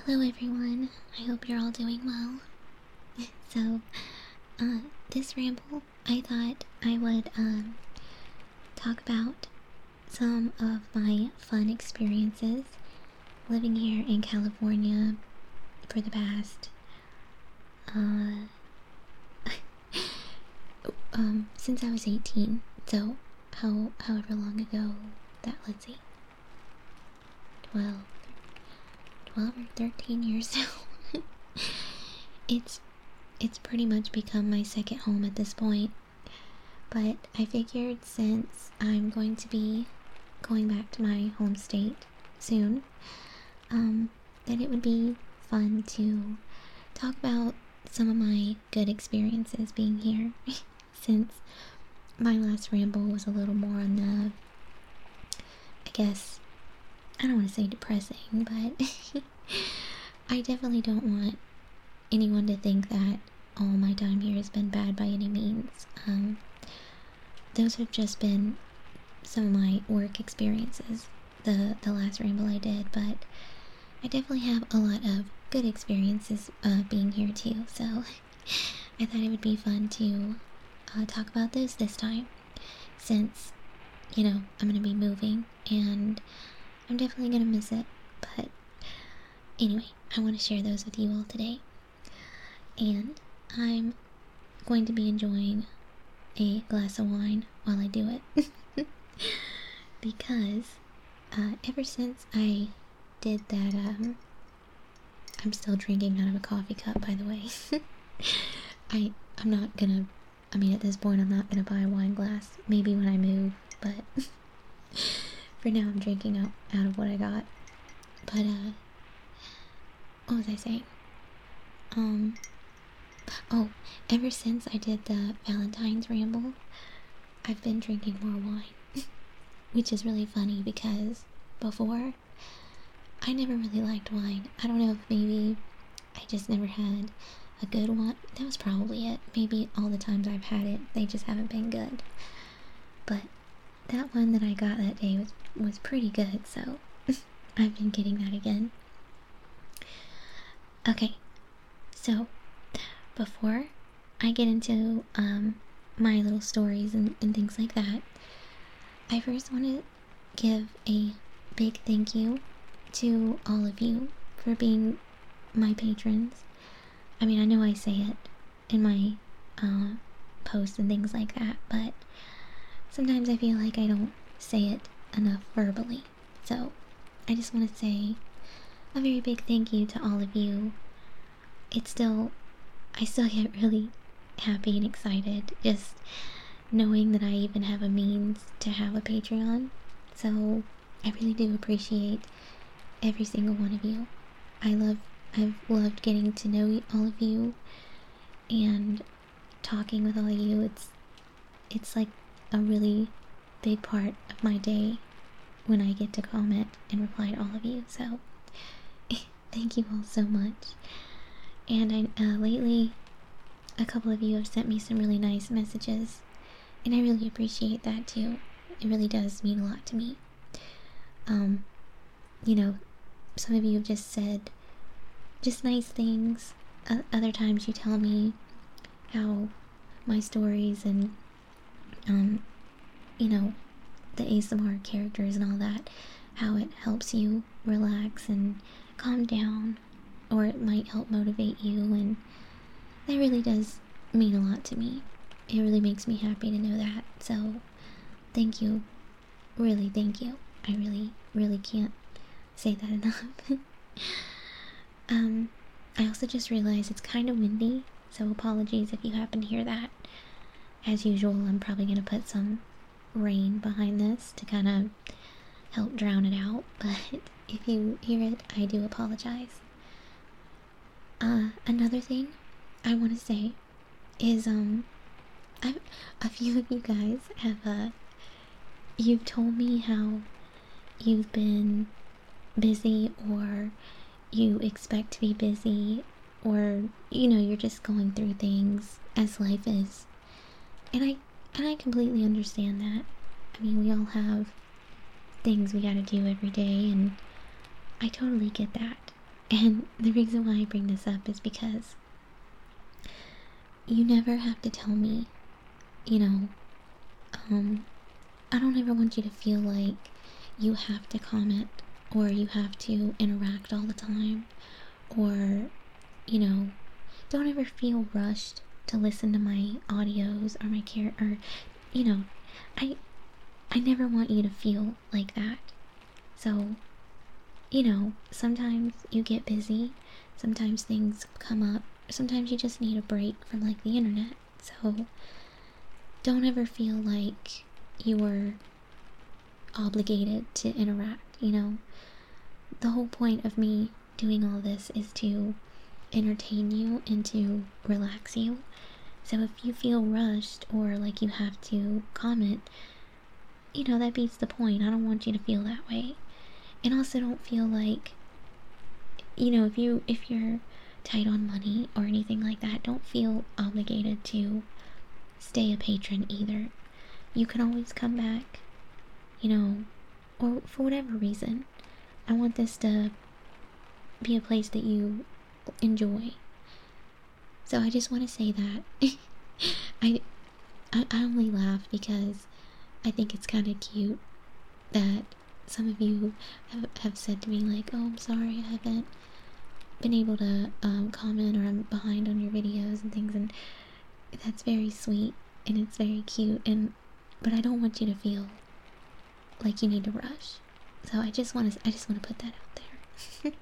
Hello everyone, I hope you're all doing well. So, this ramble, I thought I would, talk about some of my fun experiences living here in California for the past, since I was 18. So, however long ago that, let's see, 12, 12 or 13 years now. It's pretty much become my second home at this point. But I figured since I'm going to be going back to my home state soon, that it would be fun to talk about some of my good experiences being here. Since my last ramble was a little more on the, I guess, I don't want to say depressing, but I definitely don't want anyone to think that all my time here has been bad by any means. Those have just been some of my work experiences, the last ramble I did, but I definitely have a lot of good experiences being here too, so I thought it would be fun to talk about those this time, since, you know, I'm going to be moving, and I'm definitely going to miss it, but anyway, I want to share those with you all today, and I'm going to be enjoying a glass of wine while I do it, because ever since I did that, I'm still drinking out of a coffee cup, by the way. I'm not gonna, I mean, at this point I'm not gonna buy a wine glass, maybe when I move, but for now I'm drinking out of what I got. But what was I saying? Oh, ever since I did the Valentine's ramble, I've been drinking more wine, which is really funny because before, I never really liked wine. I don't know if maybe I just never had a good one. That was probably it. Maybe all the times I've had it, they just haven't been good. But that one that I got that day was pretty good, so I've been getting that again. Okay, so before I get into my little stories and things like that, I first want to give a big thank you to all of you for being my patrons. I mean, I know I say it in my posts and things like that, but sometimes I feel like I don't say it enough verbally. So I just want to say a very big thank you to all of you. I still get really happy and excited just knowing that I even have a means to have a Patreon. So I really do appreciate every single one of you. I've loved getting to know all of you and talking with all of you. It's like a really big part of my day when I get to comment and reply to all of you. So thank you all so much. And lately, a couple of you have sent me some really nice messages, and I really appreciate that too. It really does mean a lot to me. You know, some of you have just said just nice things. Other times you tell me how my stories and, you know, the ASMR characters and all that, how it helps you relax and calm down, or it might help motivate you, and that really does mean a lot to me. It really makes me happy to know that, so thank you. Really, thank you. I really can't say that enough. I also just realized it's kind of windy, so apologies if you happen to hear that. As usual, I'm probably going to put some rain behind this to kind of help drown it out, but if you hear it, I do apologize. Another thing I want to say is, a few of you guys have, you've told me how you've been busy, or you expect to be busy, or, you know, you're just going through things as life is. And I completely understand that. I mean, we all have things we gotta do every day, and I totally get that. And the reason why I bring this up is because you never have to tell me, you know, I don't ever want you to feel like you have to comment or you have to interact all the time, or, you know, don't ever feel rushed to listen to my audios or or, you know, I I never want you to feel like that. So, you know, sometimes you get busy, sometimes things come up, sometimes you just need a break from like the internet. So, don't ever feel like you are obligated to interact, you know? The whole point of me doing all this is to entertain you and to relax you. So if you feel rushed or like you have to comment, you know, that beats the point. I don't want you to feel that way. And also don't feel like, you know, if you're tight on money or anything like that, don't feel obligated to stay a patron either. You can always come back, you know, or for whatever reason. I want this to be a place that you enjoy. So I just want to say that. I, I only laugh because I think it's kind of cute that some of you have said to me like, oh, I'm sorry, I haven't been able to comment, or I'm behind on your videos and things, and that's very sweet and it's very cute, but I don't want you to feel like you need to rush. So I just want to put that out there.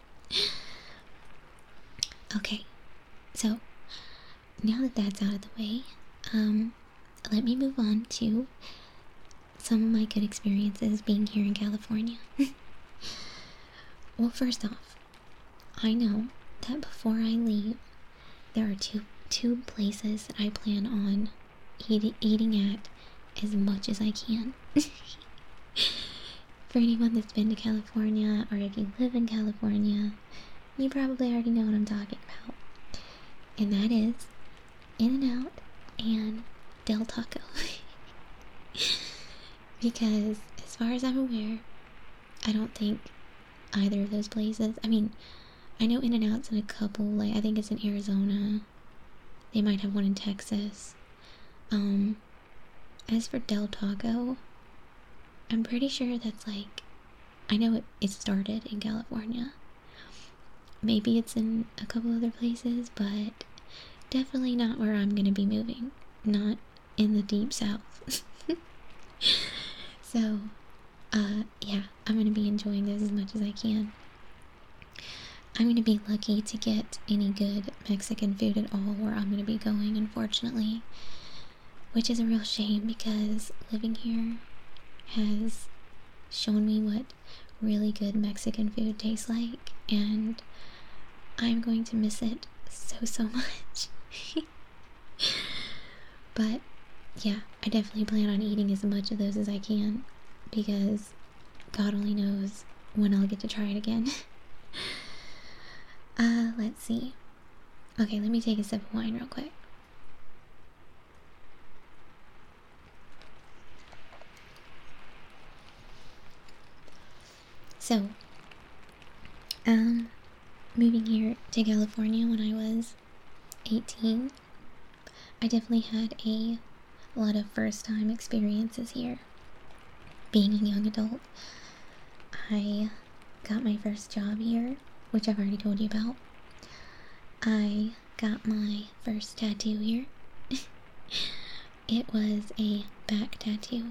Okay, so now that that's out of the way, let me move on to some of my good experiences being here in California. Well, first off, I know that before I leave, there are two places that I plan on eating at as much as I can. For anyone that's been to California, or if you live in California, you probably already know what I'm talking about. And that is In-N-Out and Del Taco. Because, as far as I'm aware, I don't think either of those places, I mean, I know In-N-Out's in a couple, like, I think it's in Arizona. They might have one in Texas. As for Del Taco, I'm pretty sure that's like, I know it started in California. Maybe it's in a couple other places, but definitely not where I'm gonna be moving. Not in the deep south. So, yeah, I'm gonna be enjoying this as much as I can. I'm gonna be lucky to get any good Mexican food at all where I'm gonna be going, unfortunately. Which is a real shame because living here has shown me what really good Mexican food tastes like, and I'm going to miss it so much. But yeah, I definitely plan on eating as much of those as I can, because God only knows when I'll get to try it again. Let's see. Okay, let me take a sip of wine real quick. So, moving here to California when I was 18, I definitely had a lot of first time experiences here. Being a young adult, I got my first job here, which I've already told you about. I got my first tattoo here. It was a back tattoo,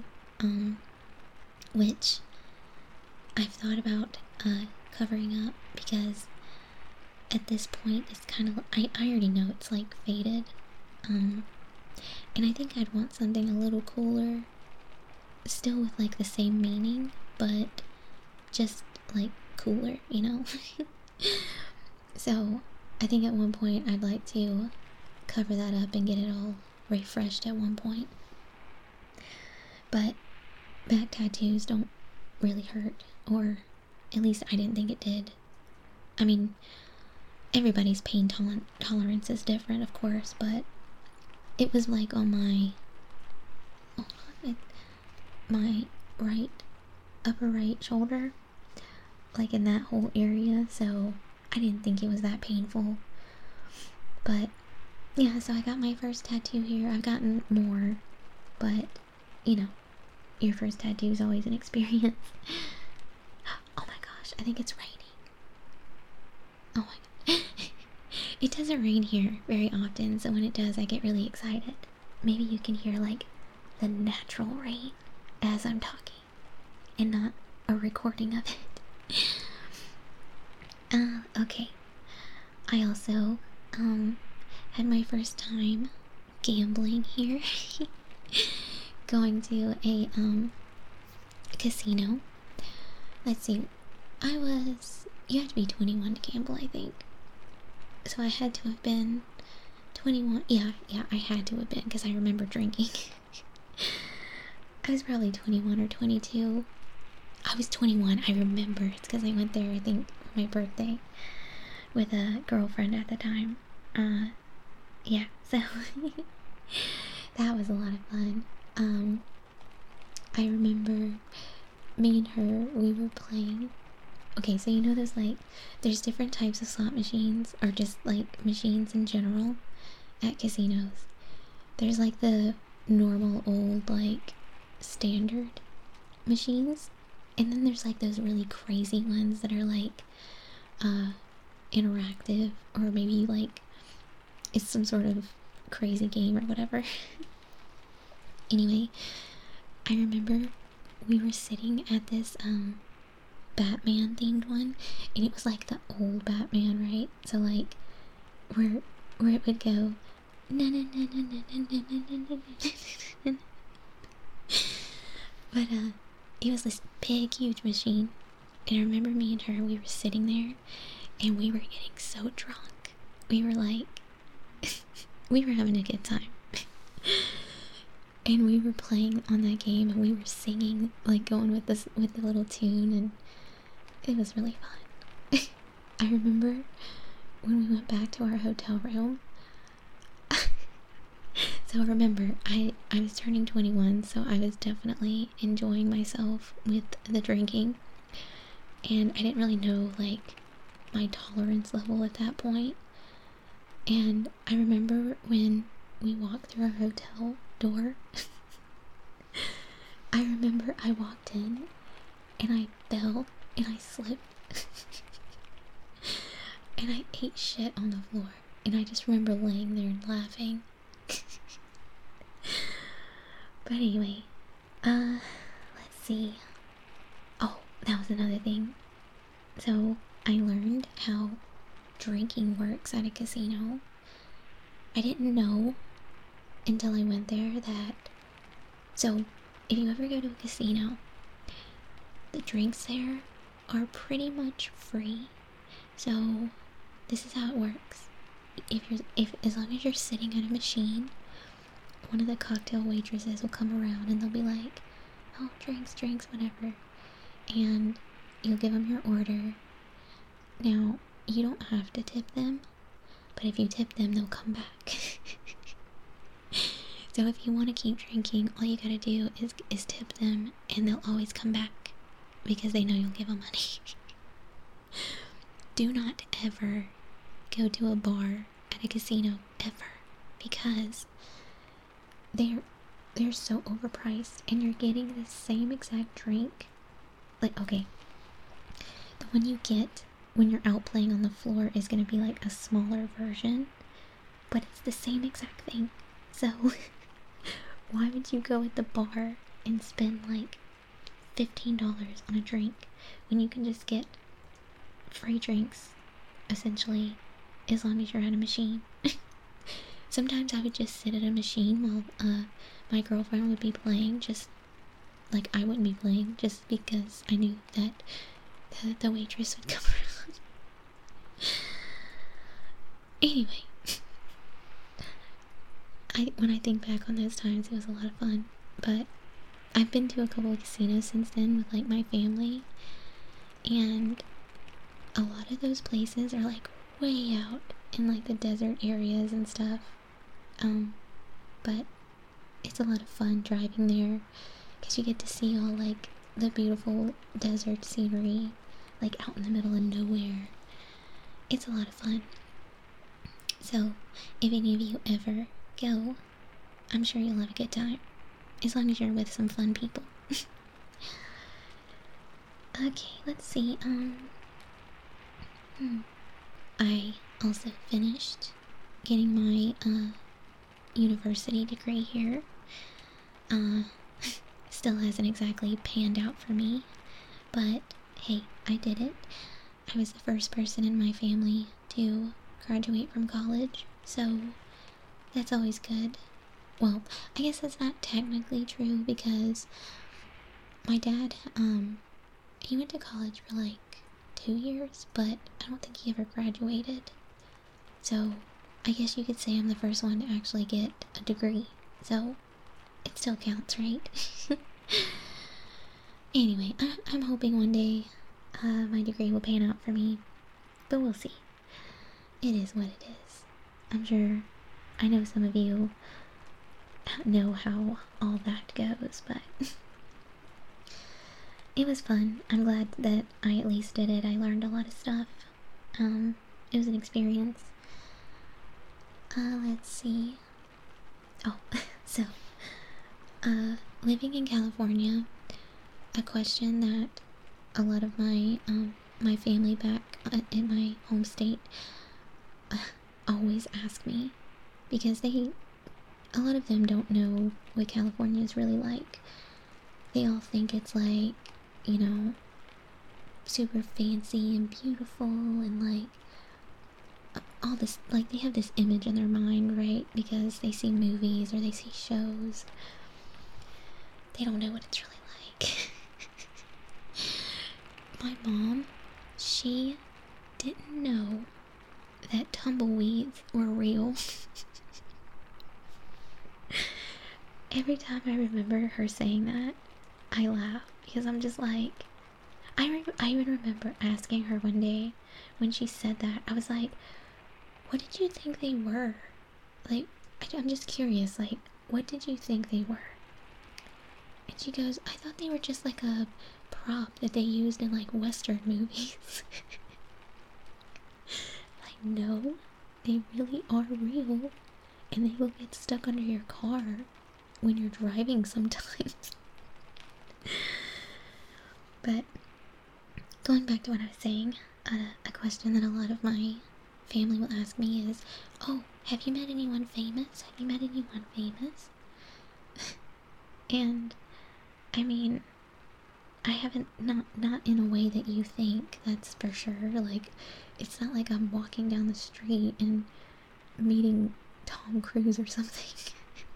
which I've thought about covering up, because at this point it's kind of, I already know it's like faded, and I think I'd want something a little cooler, still with like the same meaning, but just like cooler, you know? So I think at one point I'd like to cover that up and get it all refreshed at one point. But back tattoos don't really hurt, or at least I didn't think it did. I mean, everybody's pain tolerance is different, of course, but it was like on my, my right, upper right shoulder, like in that whole area, so I didn't think it was that painful. But yeah, so I got my first tattoo here. I've gotten more, but you know, your first tattoo is always an experience. Oh my gosh, I think it's raining. Oh my god. It doesn't rain here very often, so when it does, I get really excited. Maybe you can hear like the natural rain as I'm talking and not a recording of it. Okay. I also had my first time gambling here. Going to a casino. Let's see. You have to be 21 to gamble, I think. So I had to have been 21. Yeah, I had to have been because I remember drinking. I was probably 21 or 22. I was 21, I remember. It's because I went there, I think, for my birthday with a girlfriend at the time. Yeah, so that was a lot of fun. I remember me and her, we were playing. Okay, so you know there's different types of slot machines, or just like machines in general at casinos. There's like the normal old like standard machines, and then there's like those really crazy ones that are like interactive, or maybe like it's some sort of crazy game or whatever. Anyway, I remember we were sitting at this Batman themed one, and it was like the old Batman, right? So like where it would go na na na na na na na na na na. But it was this big huge machine, and I remember me and her, we were sitting there and we were getting so drunk. We were like we were having a good time. And we were playing on that game, and we were singing, like going with the little tune, and it was really fun. I remember when we went back to our hotel room. So remember, I was turning 21, so I was definitely enjoying myself with the drinking, and I didn't really know like my tolerance level at that point. And I remember when we walked through our hotel door, I remember I walked in and I fell and I slipped and I ate shit on the floor, and I just remember laying there and laughing. But anyway, let's see. Oh, that was another thing. So I learned how drinking works at a casino. I didn't know until I went there that, so if you ever go to a casino, the drinks there are pretty much free. So this is how it works. If as long as you're sitting at a machine, one of the cocktail waitresses will come around and they'll be like, oh, drinks, whatever, and you'll give them your order. Now, you don't have to tip them, but if you tip them, they'll come back. So if you want to keep drinking, all you gotta do is tip them, and they'll always come back because they know you'll give them money. Do not ever go to a bar at a casino ever, because they're so overpriced, and you're getting the same exact drink. Like, okay, the one you get when you're out playing on the floor is gonna be like a smaller version, but it's the same exact thing. So why would you go at the bar and spend like $15 on a drink when you can just get free drinks, essentially, as long as you're at a machine? Sometimes I would just sit at a machine while my girlfriend would be playing, just like I wouldn't be playing, just because I knew that the waitress would come around. Anyway, when I think back on those times, it was a lot of fun. But I've been to a couple of casinos since then with like my family, and a lot of those places are like way out in like the desert areas and stuff. But it's a lot of fun driving there because you get to see all like the beautiful desert scenery, like out in the middle of nowhere. it's a lot of fun. So, if any of you ever go, I'm sure you'll have a good time. As long as you're with some fun people. Okay, let's see, I also finished getting my, university degree here. Still hasn't exactly panned out for me, but hey, I did it. I was the first person in my family to graduate from college, so that's always good. Well, I guess that's not technically true because my dad, he went to college for like 2 years, but I don't think he ever graduated. So I guess you could say I'm the first one to actually get a degree. So it still counts, right? Anyway, I'm hoping one day my degree will pan out for me, but we'll see. It is what it is. I'm sure I know some of you know how all that goes, but it was fun. I'm glad that I at least did it. I learned a lot of stuff. It was an experience. Let's see. Oh, so, living in California, a question that a lot of my family back in my home state always ask me, because a lot of them don't know what California is really like. They all think it's like, you know, super fancy and beautiful and like all this, like they have this image in their mind, right? Because they see movies or they see shows. They don't know what it's really like. My mom, she didn't know that tumbleweeds were real. Every time I remember her saying that, I laugh because I'm just like, I even remember asking her one day when she said that. I was like, what did you think they were? Like, I'm just curious, like, what did you think they were? And she goes, I thought they were just like a prop that they used in like Western movies. Like, no, they really are real. And they will get stuck under your car when you're driving sometimes. But going back to what I was saying, a question that a lot of my family will ask me is, oh, have you met anyone famous? Have you met anyone famous? And I mean, I haven't, not in a way that you think, that's for sure. Like, it's not like I'm walking down the street and meeting Tom Cruise or something.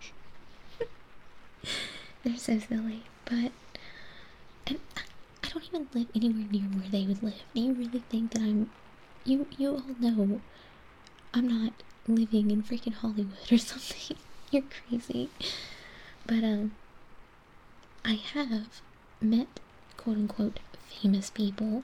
They're so silly, but and I don't even live anywhere near where they would live. Do you really think that you all know I'm not living in freaking Hollywood or something? You're crazy. But I have met quote unquote famous people.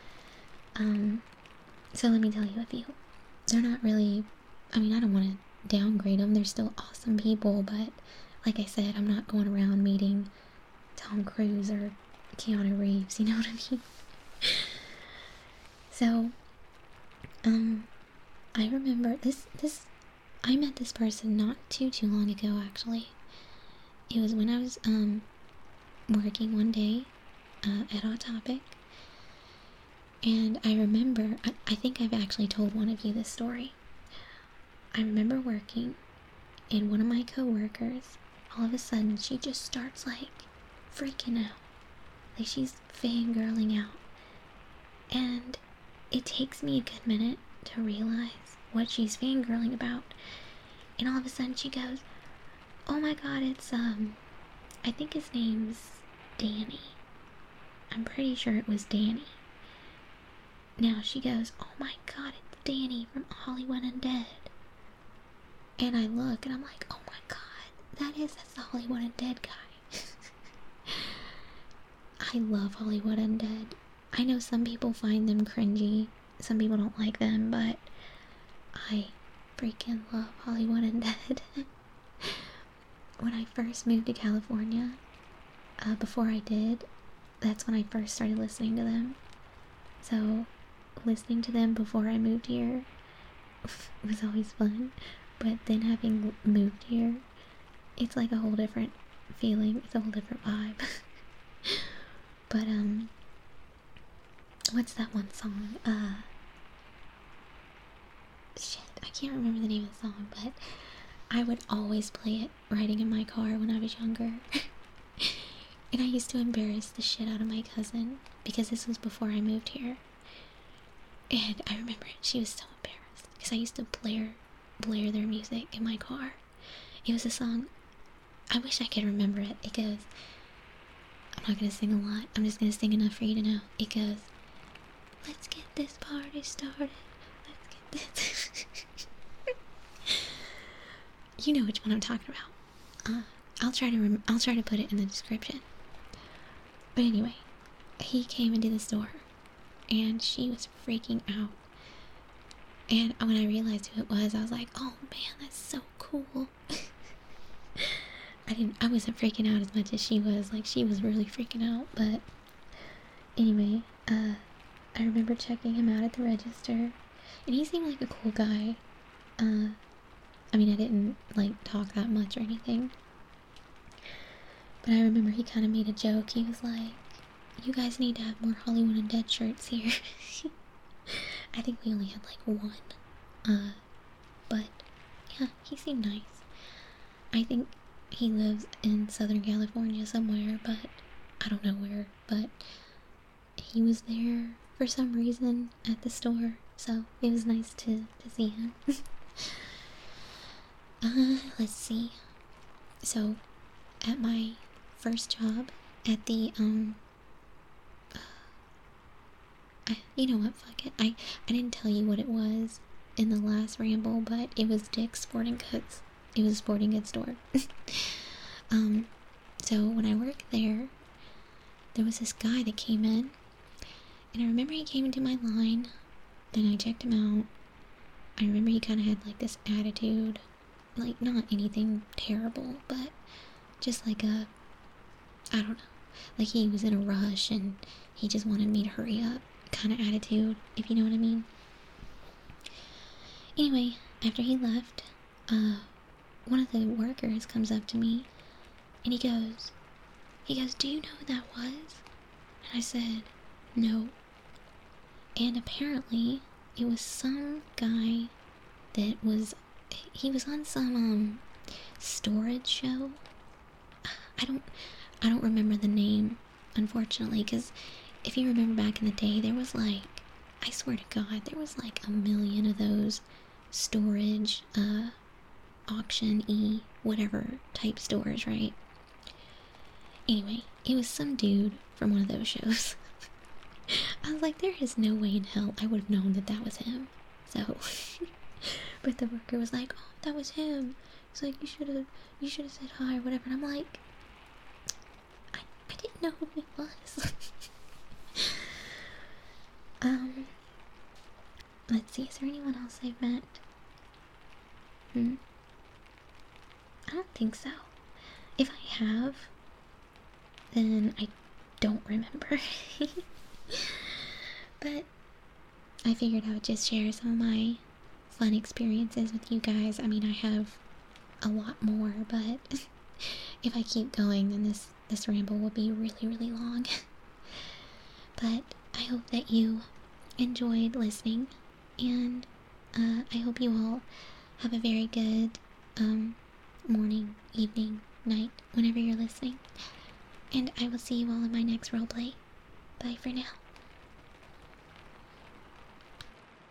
So let me tell you a few. They're not really, I mean, I don't want to downgrade them. They're still awesome people, but like I said, I'm not going around meeting Tom Cruise or Keanu Reeves, you know what I mean? So, I remember I met this person not too long ago, actually. It was when I was, working one day, at Hot Topic, and I remember, I think I've actually told one of you this story. I remember working, and one of my coworkers, all of a sudden, she just starts, like, freaking out. Like, she's fangirling out. And it takes me a good minute to realize what she's fangirling about. And all of a sudden, she goes, oh my god, it's, I think his name's Danny. I'm pretty sure it was Danny. Now she goes, oh my god, it's Danny from Hollywood Undead. And I look and I'm like, oh my god, that's the Hollywood Undead guy. I love Hollywood Undead. I know some people find them cringy, some people don't like them, but I freaking love Hollywood Undead. When I first moved to California, before I did, that's when I first started listening to them. So listening to them before I moved here was always fun. But then having moved here, it's like a whole different feeling. It's a whole different vibe. But, what's that one song? Shit, I can't remember the name of the song, but I would always play it riding in my car when I was younger. And I used to embarrass the shit out of my cousin because this was before I moved here. And I remember she was so embarrassed because I used to blare their music in my car. It was a song, I wish I could remember it. It goes, I'm not gonna sing a lot, I'm just gonna sing enough for you to know. It goes, let's get this party started, let's get this. You know which one I'm talking about. I'll try to put it in the description. But anyway, he came into the store and she was freaking out. And when I realized who it was, I was like, oh man, that's so cool. I wasn't freaking out as much as she was. Like, she was really freaking out. But anyway, I remember checking him out at the register, and he seemed like a cool guy. I mean, I didn't like talk that much or anything, but I remember he kind of made a joke. He was like, you guys need to have more Hollywood Undead shirts here. I think we only had like one. But yeah, he seemed nice. I think he lives in Southern California somewhere, but I don't know where. But he was there for some reason at the store, so it was nice to see him. Let's see. So, at my first job at the, you know what, fuck it. I didn't tell you what it was in the last ramble, but it was Dick's Sporting Goods. It was a sporting goods store. So when I worked there, there was this guy that came in, and I remember he came into my line, then I checked him out. I remember he kind of had like this attitude, like not anything terrible, but just like I don't know, like he was in a rush and he just wanted me to hurry up kind of attitude, if you know what I mean. Anyway, after he left, one of the workers comes up to me and he goes, do you know who that was? And I said, no. And apparently it was some guy that he was on some storage show. I don't remember the name, unfortunately, because if you remember back in the day, there was like, I swear to God, there was like a million of those storage, auction-y, whatever type stores, right? Anyway, it was some dude from one of those shows. I was like, there is no way in hell I would have known that was him. So, but the worker was like, oh, that was him. He's like, you should have said hi or whatever. And I'm like, I didn't know who he was. Let's see, is there anyone else I've met? I don't think so. If I have, then I don't remember. But I figured I would just share some of my fun experiences with you guys. I mean, I have a lot more, but if I keep going, then this ramble will be really, really long. But I hope that you enjoyed listening, and I hope you all have a very good morning, evening, night, whenever you're listening. And I will see you all in my next roleplay. Bye for now.